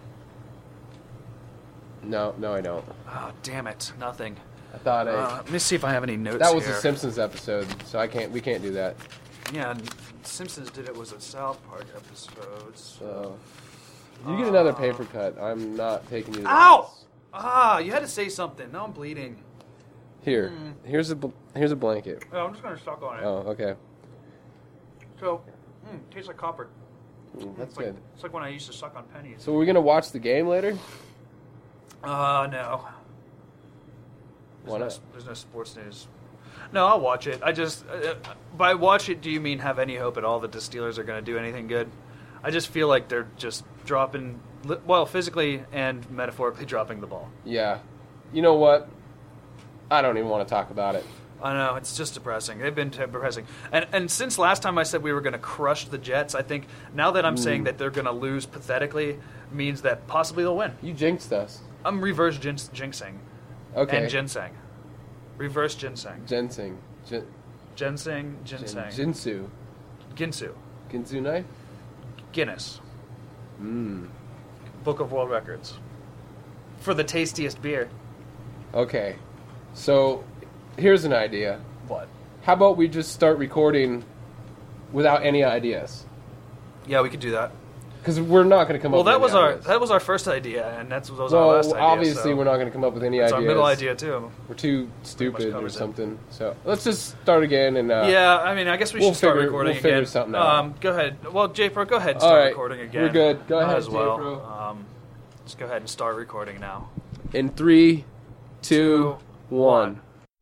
No, no, I don't. Oh, damn it! Nothing. I thought I. Uh, let me see if I have any notes. that was here. a Simpsons episode, so I can't. We can't do that. Yeah, and Simpsons did it was a South Park episode. So, if you get another paper cut, I'm not taking you. To the Ow! house. Ah, you had to say something. Now I'm bleeding. Here, here's a bl- here's a blanket. Oh, I'm just gonna suck on it. Oh, okay. So, mm, tastes like copper. Mm, That's It's like good. it's like when I used to suck on pennies. So, we're gonna watch the game later. Uh, no. Why There's not? no, there's no sports news. No, I'll watch it. I just, uh, by watch it, do you mean have any hope at all that the Steelers are going to do anything good? I just feel like they're just dropping, li- well, physically and metaphorically dropping the ball. Yeah. You know what? I don't even want to talk about it. I know, it's just depressing. They've been t- depressing. And and since last time I said we were going to crush the Jets, I think now that I'm saying that they're going to lose pathetically means that possibly they'll win. You jinxed us. I'm reverse jin- jinxing. Okay. And ginseng. Reverse ginseng. Ginseng. Gin- Ginseng, gin- ginseng. Jinsu. Ginsu. Ginsu knife? Guinness. Mmm. Book of World Records. For the tastiest beer. Okay. So, here's an idea. What? How about we just start recording without any ideas? Yeah, we could do that. Because we're not going to come Well, up with that any was our ideas. that was our first idea, and that's that was well, our last idea. obviously so we're not going to come up with any it's ideas. our middle idea too. We're too stupid or covers it. something. So let's just start again and. Uh, Yeah, I mean, I guess we we'll should start figure- recording we'll figure again. something out. Um, go ahead. Well, J-Pro, go ahead and All start right, recording again. we're good. Go Might ahead, as well. J-Pro. Um, let's go ahead and start recording now. In three, two, one.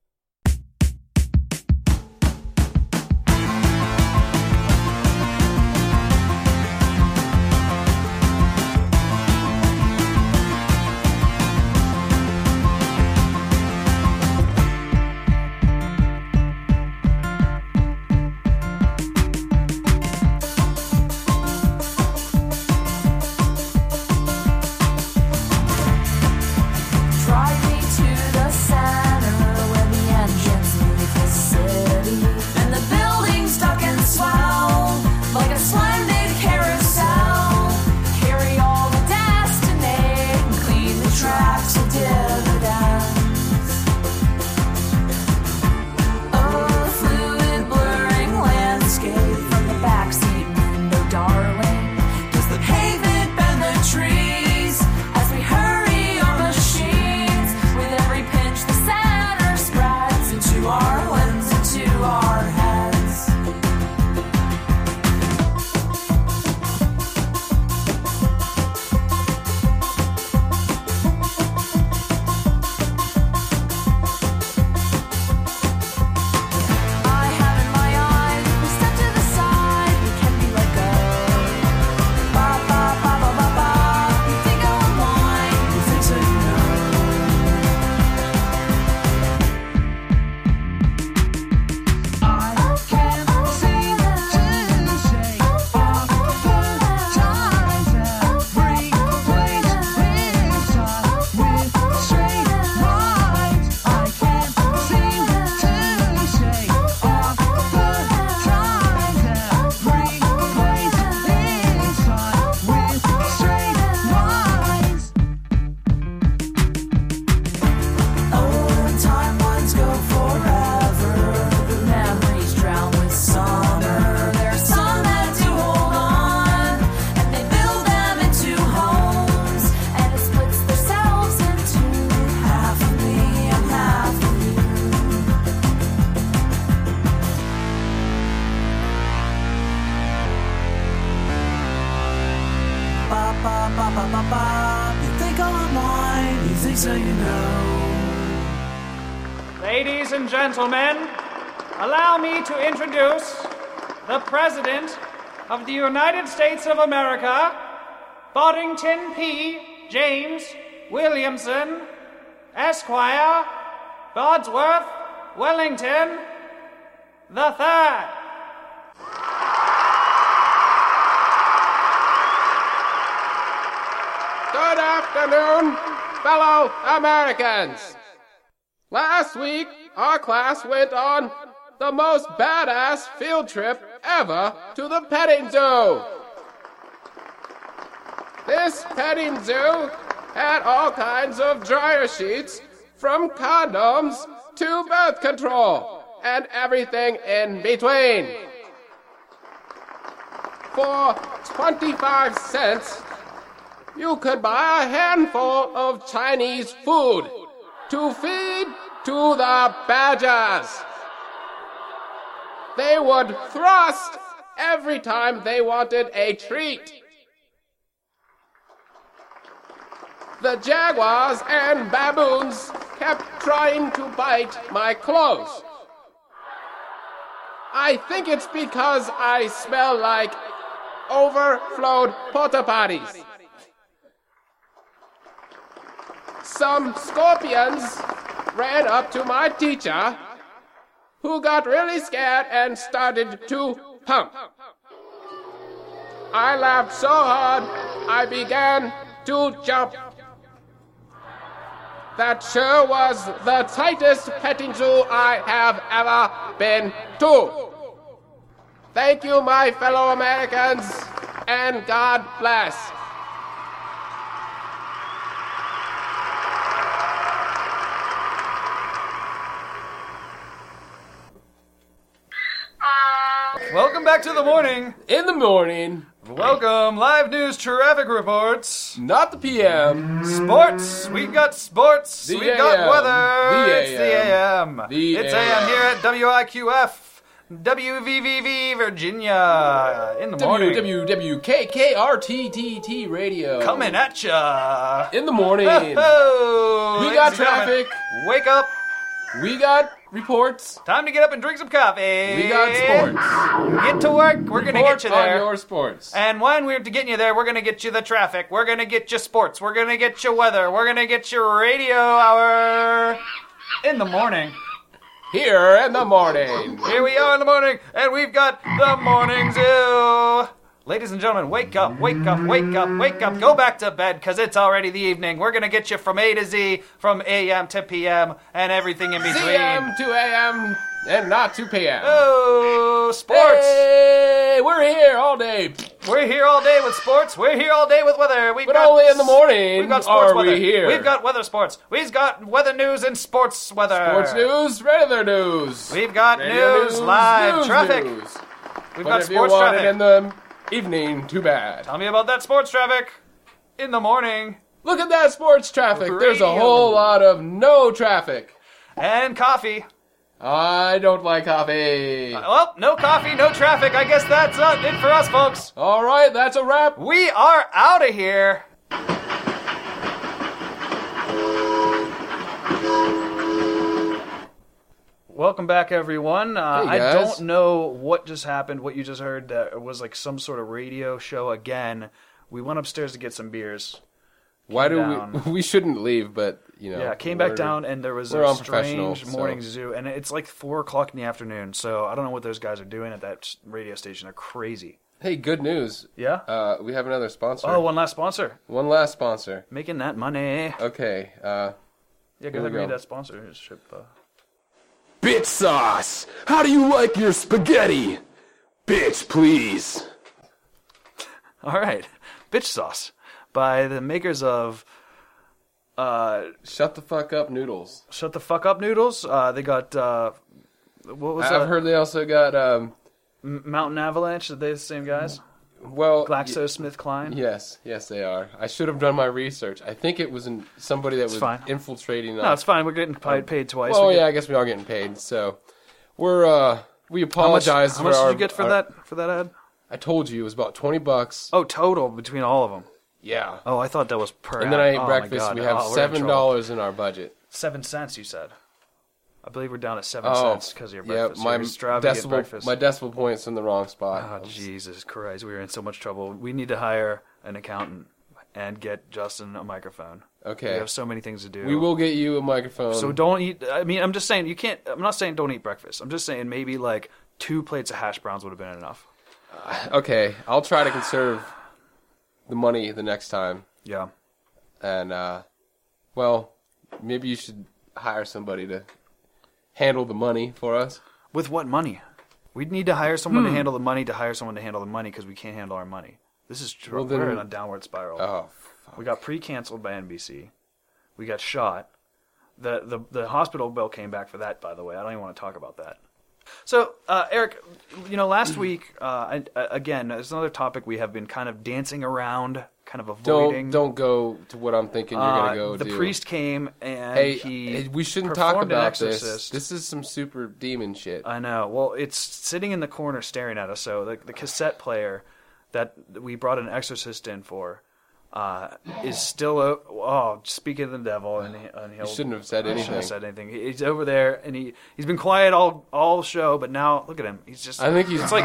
Drive me to the center where the engines leave the city, and the buildings duck and swell like a splendid carousel. Carry all the destiny and clean the tracks of dividends. Oh, the fluid blurring landscape from the backseat window, darling. Does the pavement bend the trees as we hurry our machines? With every pinch, the center spreads into our limbs, into our heads. I have in my eyes, we step to the side, we can be let go. Ba ba ba ba ba ba. You think I want wine? You think so? You know. I can't seem to shake off the ties every place inside with straight lines. I can't seem to shake off the ties every place inside with straight lines. Oh, timelines go forever. The memories drown with summer. There's some that do hold on, and they build them into homes, and it splits themselves into half of me and half of you. Ba ba ba ba ba ba. You think I'm mine? You think so? You know. Ladies and gentlemen, allow me to introduce the President of the United States of America, Boddington P. James Williamson, Esquire, Bodsworth, Wellington, the Third. Good afternoon, fellow Americans. Last week, our class went on the most badass field trip ever to the petting zoo. This petting zoo had all kinds of dryer sheets, from condoms to birth control, and everything in between. For twenty-five cents, you could buy a handful of Chinese food to feed to the badgers. They would thrust every time they wanted a treat. The jaguars and baboons kept trying to bite my clothes. I think it's because I smell like overflowed porta potties. Some scorpions ran up to my teacher, who got really scared and started to pump. I laughed so hard, I began to jump. that sure was the tightest petting zoo I have ever been to. Thank you, my fellow Americans, and God bless. Welcome back to the morning. In the morning, Welcome, live news, traffic reports, not the P M. sports. We've got sports. The We've got A M. weather. The it's the A M. The it's A M. A M here at W I Q F, W V V V, Virginia. In the morning, W W K K R T T T radio. coming at ya. In the morning. Oh, We ladies got and gentlemen, traffic. Wake up. We got reports. Time to get up and drink some coffee. We got sports. Get to work. We're gonna Report get you there. on your sports. And when we're getting you there, we're going to get you the traffic. We're going to get you sports. We're going to get you weather. We're going to get you radio hour in the morning. Here in the morning. Here we are in the morning, and we've got the Morning Zoo. Ladies and gentlemen, wake up, wake up, wake up, wake up. Go back to bed, because it's already the evening. We're going to get you from A to Z, from A M to P M, and everything in between. C M to A M and not to P M. Oh, sports. Hey, we're here all day. We're here all day with sports. We're here all day with weather. We've But got only in the morning We've got sports are weather. we here. We've got weather sports. We've got weather news and sports weather. Sports news, regular news. We've got Radio news, live, news, traffic. news. We've But got if sports you want traffic. it in the evening, too bad. Tell me about that sports traffic in the morning. Look at that sports traffic. There's a Radio. whole lot of no traffic. And coffee. I don't like coffee. Well, no coffee, no traffic. I guess that's uh, it for us, folks. All right, that's a wrap. We are out of here. Welcome back, everyone. Uh, Hey, I guys. don't know what just happened, what you just heard. That it was like some sort of radio show again. We went upstairs to get some beers. Why do down. we? We shouldn't leave, but you know. Yeah, came back we're- down, and there was we're a unprofessional, strange morning so- zoo, and it's like four o'clock in the afternoon. So I don't know what those guys are doing at that radio station. They're crazy. Hey, good news. Yeah. Uh, we have another sponsor. Oh, one last sponsor, One last sponsor. making that money. Okay. Uh, Yeah, go Here ahead we and read go. that sponsorship. Uh, Bitch sauce! How do you like your spaghetti? Bitch, please. all right, bitch sauce by the makers of uh, shut the fuck up, noodles. Shut the Fuck Up Noodles. Uh, they got uh, what was I've that? heard they also got um. M- Mountain Avalanche. Are they the same guys? Well, GlaxoSmithKline. Yes, yes, they are. I should have done my research. I think it was in somebody that was fine. infiltrating. No, it's fine. We're getting paid, paid twice. Well, We get- yeah, I guess we are getting paid. So we're uh, we How much, apologize. how for much did our, you get for our- that for that ad? I told you it was about twenty bucks. Oh, total between all of them. Yeah. Oh, I thought that was per. And then ad. I ate Oh, my breakfast. God. We have Oh, we're in seven trouble. dollars in our budget. Seven cents, you said. I believe we're down at seven Oh, cents because of your yeah. breakfast. My Your extravagant decimal, breakfast. my decimal point's in the wrong spot. Oh, Jesus Christ, we are in so much trouble. We need to hire an accountant and get Justin a microphone. Okay. We have so many things to do. We will get you a microphone. So don't eat. I mean, I'm just saying you can't. I'm not saying don't eat breakfast. I'm just saying maybe like two plates of hash browns would have been enough. Okay, I'll try to conserve the money the next time. Yeah. And, uh, well, maybe you should hire somebody to handle the money for us. With what money? We'd need to hire someone to handle the money to hire someone to handle the money because we can't handle our money. This is true. Well, then- We're in a downward spiral. Oh, We got pre-canceled by N B C. We got shot. The, the the hospital bill came back for that, by the way. I don't even want to talk about that. So, uh, Eric, you know, last week, uh, I, I, again, there's another topic we have been kind of dancing around, kind of avoiding. don't don't go to what I'm thinking you're Uh, gonna go the do. priest came and Hey, he hey, we shouldn't talk performed an about this. exorcist. This is some super demon shit. I know. Well, it's sitting in the corner staring at us. So the, the cassette player that we brought an exorcist in for uh, is still. O- oh, speaking of the devil, and, he, and he'll. You shouldn't have said I shouldn't anything. have said anything. He- He's over there, and he he's been quiet all all show, but now look at him. He's just. I think he's. It's like.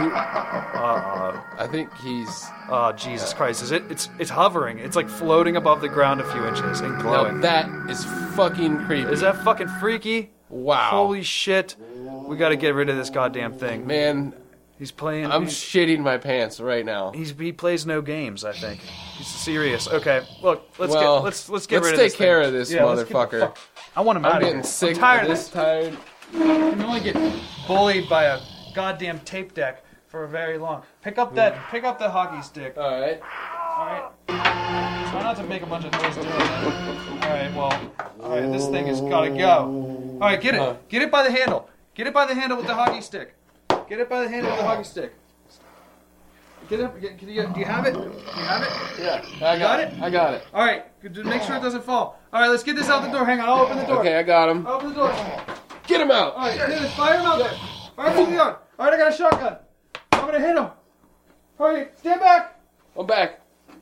Uh, I think he's. oh Jesus Christ! Is it? It's it's hovering. It's like floating above the ground a few inches and Now glowing. that is fucking creepy. Is that fucking freaky? Wow. Holy shit! We got to get rid of this goddamn thing. Man, He's playing. I'm he's, shitting my pants right now. he's he plays no games. I think he's serious. Okay, look, let's Well, get let's let's get let's rid of take this care thing. of this Yeah, let's get the motherfucker. fuck- I want him out I'm of getting here. sick. I'm tired of this this. tired. I can only get bullied by a goddamn tape deck for very long. Pick up that pick up the hockey stick. All right. All right. Try not to make a bunch of noise doing it. All right. Well. All right. This thing has got to go. All right. Get it. Get it by the handle. Get it by the handle with the hockey stick. Get it by the handle with the hockey stick. Get it. Get, can you, do you have it? Do you have it? Yeah, I got, got it. it? I got it. All right. Good, Make sure it doesn't fall. All right. Let's get this out the door. Hang on. I'll open the door. Okay, I got him. I'll open the door. Get him out. All right. Hit it. Fire him out there. Fire him through the yard. All right. I got a shotgun. I'm gonna hit him. All right. Stand back. I'm back.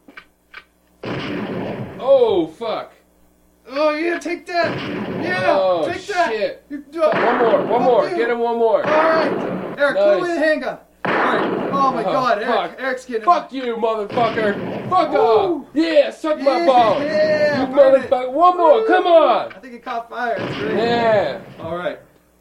Oh fuck. Oh yeah. Take that. Yeah. Oh, take that. shit. You do it. One more. One Fuck more. you. Get him one more. All right, Eric, Nice. pull away the handgun. All right. Oh my Oh, God, Eric. fuck. Eric's getting. Fuck you, motherfucker. Fuck Woo. off. Yeah, suck my Yeah, balls. yeah, You burn it. motherfucker. One more. Come on. I think it caught fire. That's great. Yeah. All right.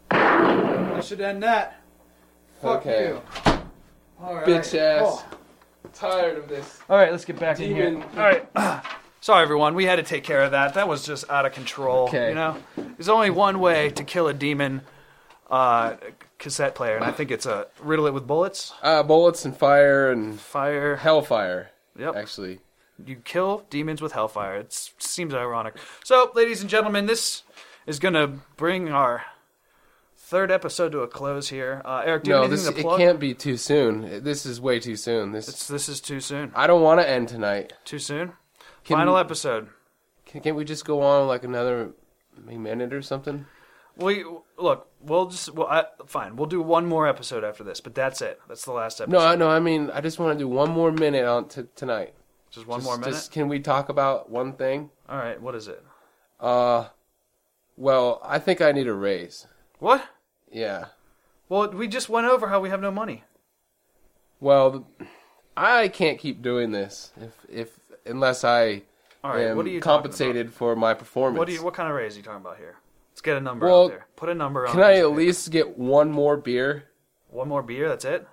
I should end that. Fuck Okay. you. All right. Bitch ass. Oh. Tired of this. All right, let's get back in Demon. here. All right. Sorry, everyone. We had to take care of that. That was just out of control. Okay. You know, there's only one way to kill a demon uh, cassette player, and I think it's a riddle it with bullets, Uh, bullets and fire and fire. hellfire. Yep. Actually. You kill demons with hellfire. It seems ironic. So, ladies and gentlemen, this is going to bring our third episode to a close here. Uh, Eric, do you No, have this anything it to plug? can't be too soon. This is way too soon. This It's, this is too soon. I don't want to end tonight. Too soon? Can- Final episode. Can, can't we just go on like another minute or something? We look. We'll just. Well, I, fine. We'll do one more episode after this, but that's it. That's the last episode. No, I, no. I mean, I just want to do one more minute on t- tonight. just one Just- more minute. Just, can we talk about one thing? All right. What is it? Uh, well, I think I need a raise. What? Yeah. Well, we just went over how we have no money. Well, I can't keep doing this if if unless I All right. am What are you talking compensated for my about? performance. What do you? What kind of raise are you talking about here? Let's get a number Well, out there. Put a number on. Can I this at paper. least get one more beer? one more beer? That's it.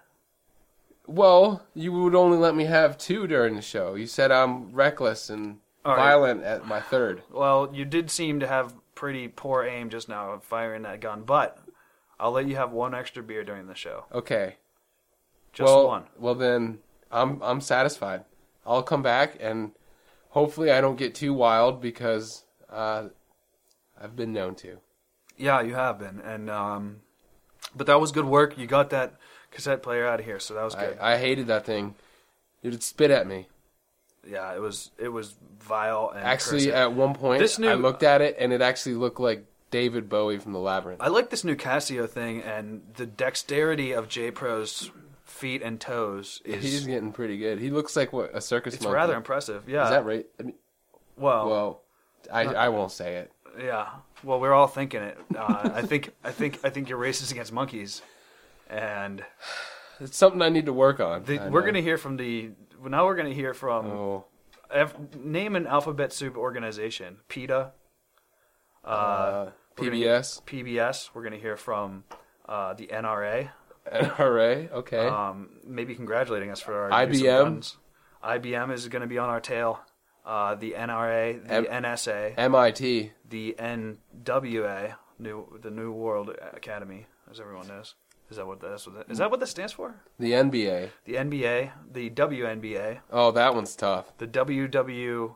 Well, you would only let me have two during the show. You said I'm reckless and All right. violent at my third. Well, you did seem to have pretty poor aim just now of firing that gun, but I'll let you have one extra beer during the show. Okay. Just well, one. Well, then I'm I'm satisfied. I'll come back and hopefully I don't get too wild because uh, I've been known to. Yeah, you have been, and um, but that was good work. You got that cassette player out of here, so that was I, good. I hated that thing. It'd spit at me. yeah, it was it was vile and Actually, cursing. at one point, This new- I looked at it and it actually looked like David Bowie from the Labyrinth. I like this new Casio thing, and the dexterity of J Pro's feet and toes is He's getting pretty good. He looks like what a circus it's monkey. rather impressive. Yeah. Is that right? I mean, Well, well, I I won't say it. yeah. Well, we're all thinking it. Uh, I think I think I think you're racist against monkeys, and It's something I need to work on. the, I we're know. gonna hear from the now we're gonna hear from Oh, ev- name an alphabet soup organization. PETA. uh, We're gonna P B S, P B S. We're going to hear from uh, the N R A. N R A. Okay. Um, maybe congratulating us for our I use B of M. guns. I B M is going to be on our tail. Uh, the N R A, the M- N S A, M I T. the N W A, new the New World Academy, as everyone knows. Is that what that's what that, is that what that stands for? The N B A. The N B A, the W N B A, Oh, that one's tough. the W W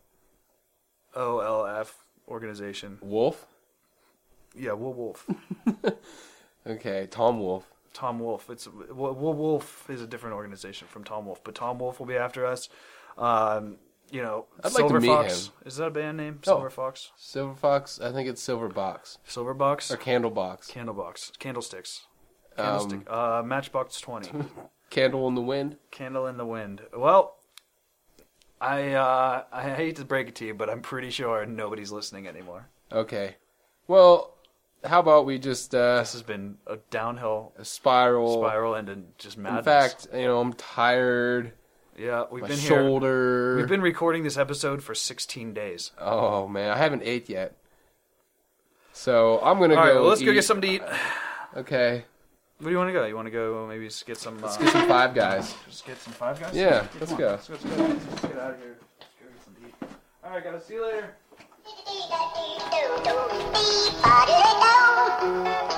O L F organization. Wolf. Yeah, Will Wolf. Okay, Tom Wolf. Tom Wolf. It's Will Will Wolf is a different organization from Tom Wolf, but Tom Wolf will be after us. Um, you know, I'd like to Silver meet Fox. him. Is that a band name? Oh. Silver Fox. Silver Fox. I think it's Silver Box Silver Box. or Candle Box. Candlebox. Candlesticks. Um, Candlestick. uh, Matchbox twenty. Candle in the Wind. Candle in the Wind. Well, I uh, I hate to break it to you, but I'm pretty sure nobody's listening anymore. Okay. Well, how about we just uh, This has been a downhill spiral? spiral into just madness. In fact, you know, I'm tired. yeah, we've My been here. shoulder. We've been recording this episode for sixteen days. Oh man, I haven't ate yet. So I'm gonna All go. right, well, let's go eat. get something to eat. Okay. Where do you want to go? You want to go maybe just get some... Let's uh, get some Five Guys. Just get some Five Guys? Yeah, Come let's on, go. Let's go. Let's go. Let's get out of here. Let's go get some to eat. All right, guys. See you later.